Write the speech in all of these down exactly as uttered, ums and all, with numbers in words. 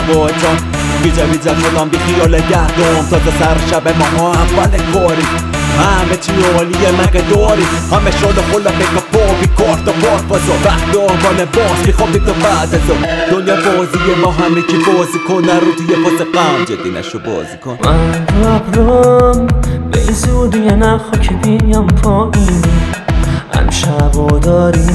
بایتان بیجا بیجا شدم بی خیال گردم تازه سر شب ما اول کاری همه چی عالیه مگه داری همه شده خلا بگا پا بی کارت و بار بازا وقت آقال باز میخوابی تو بعد از اون دنیا بازیه ما همه کی بازی کنه رو توی فاز غم جدی نشو بازی کن من ربرم به این زودی نخوا که بیام پایین امشب و داری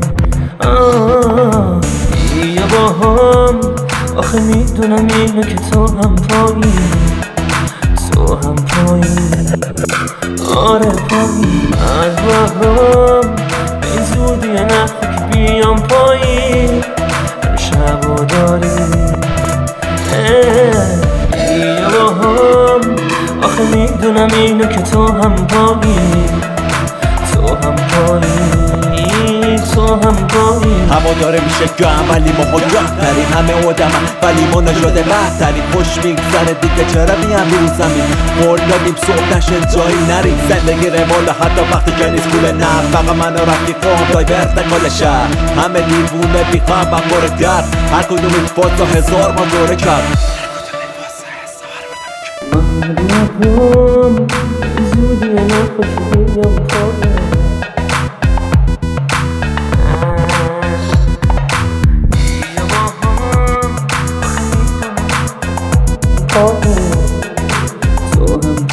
بیا با هم آخه میدونم اینو که تو هم پایین تو هم پایین آره پایین من ربرم به این زودی نخوا که بیام پایین امشب و داری بیا با هم آخه میدونم اینو که تو هم پایین تو هم پایین تو هم پایین هوا داره میشه گم ولی ما ها گهترین همه آدم ولی ما نشده بهترین خوش میگذره دیگه چرا میام رو زمین قول دادیم صبح نشه جایی نریم زندگی رواله حتی وقتی که نیست کوله نه فقط من و رفیقام دای ورتکال شهر همه دیوونه بیخوام و پر درد هر کدوم فاز هزار ما دوره کرد من زودی نخوا که بیام پایین تو هم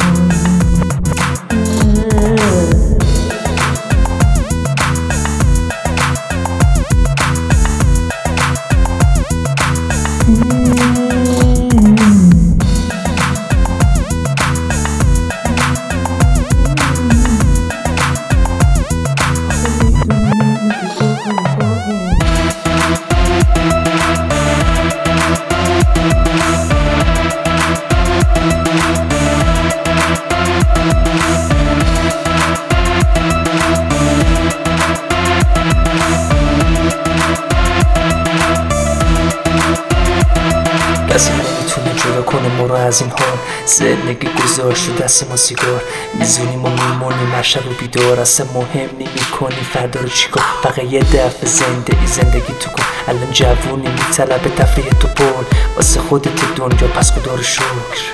کسی نمیتونه جدا کنه ما رو از این حال زندگی گذار شد دست ما سیگار میزونیم و میمونیم هر شب و بیدار اصلا مهم نمیکنی فردا رو چیکار فقط یه دفعه زنده ای زندگی تو کن الان جوونی میطلبه تفریح تو بول واسه خودت دنیا پس خدا رو شکر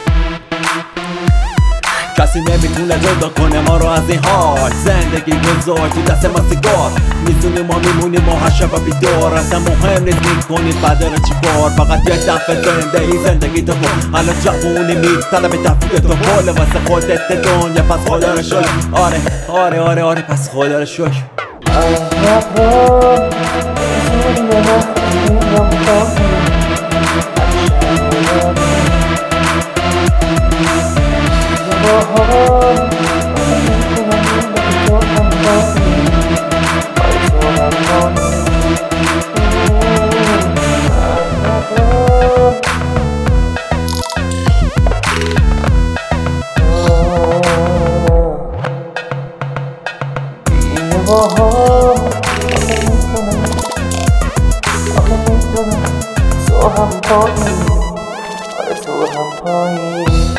کسی نمیتونه جدا کنه ما رو از این حال زندگی گذار تو دست ما سیگار میزونیم ما میمونیم و هر شب بیدار اصلا مهم نیست میکنی فردا رو چیکار فقط یه دفعه زنده ای زندگی تو کن الان جوونی میطلبه تفریح تو بول واسه خودت دنیا پس خدا رو شکر آره آره آره آره پس خدا رو شکر تو هم پایین آره تو هم پایین